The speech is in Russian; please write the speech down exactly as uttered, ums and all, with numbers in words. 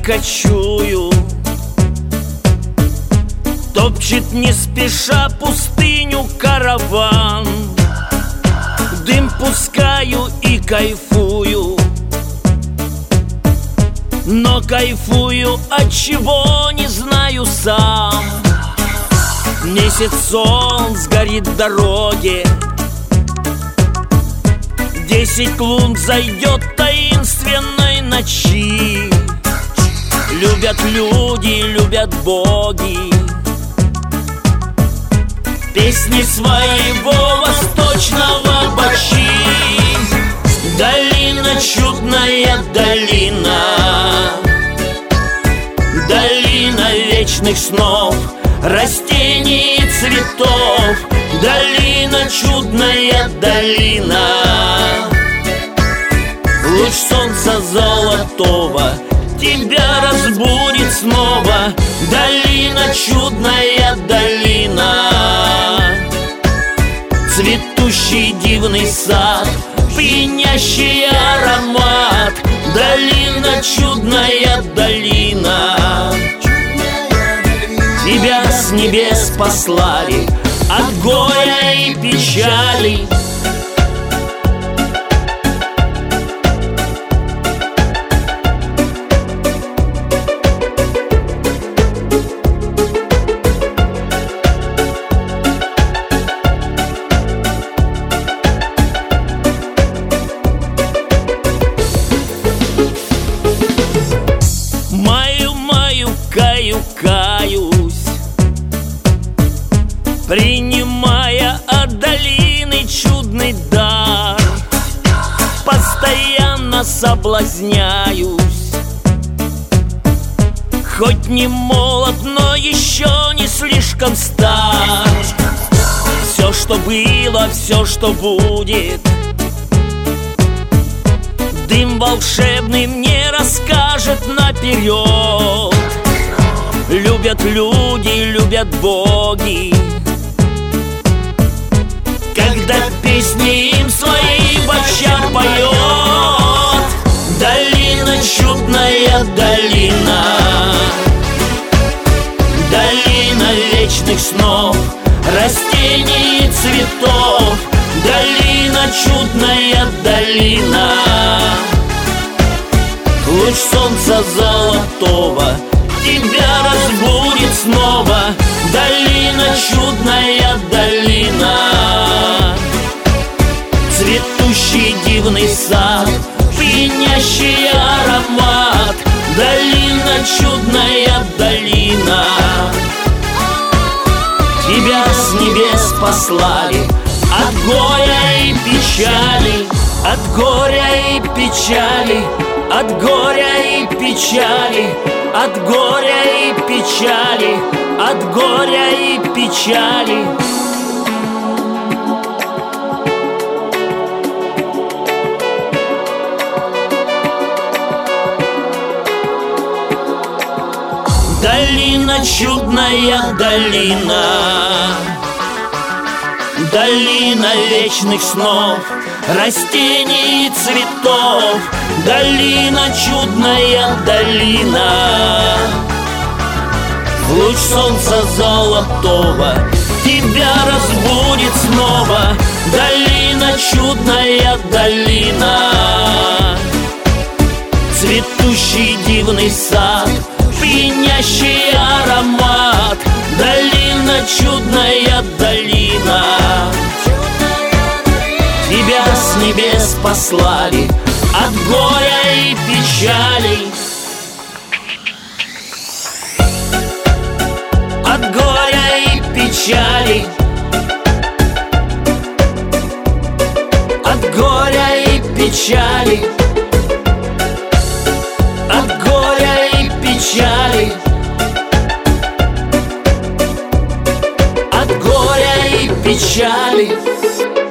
кочую. Топчет не спеша пустыню караван. Дым пускаю и кайфую, но кайфую от чего не знаю сам. Месяц солнц горит в дороге, десять лун зайдет таинственной ночи. Любят люди, любят боги песни своего восточного баши. Долина, чудная долина, долина вечных снов, растений и цветов. Долина, чудная долина, луч солнца золотого тебя разбудит снова. Долина, чудная долина, цветущий дивный сад, пьянящий аромат. Долина, чудная долина, тебя с небес послали от горя и печали. Каю, каюсь, принимая от долины чудный дар. Постоянно соблазняюсь, хоть не молод, но еще не слишком стар. Все, что было, все, что будет, дым волшебный мне расскажет наперед. Любят люди, любят боги, когда песни им свои бочар поет. Долина, чудная долина, долина вечных снов, растений и цветов. Долина, чудная долина, луч солнца золотого тебя разбудит снова. Долина, чудная долина, цветущий дивный сад, пьянящий аромат. Долина, чудная долина, тебя с небес послали от горя и печали. От горя и печали, от горя и печали, от горя и печали, от горя и печали. Долина, чудная долина, долина вечных снов, растений и цветов. Долина, чудная долина, луч солнца золотого тебя разбудит снова. Долина, чудная долина, цветущий дивный сад, пьянящий аромат. Долина, чудная долина, тебя с небес послали от горя и печали. От горя и печали, от горя и печали, от горя и печали, от горя и печали.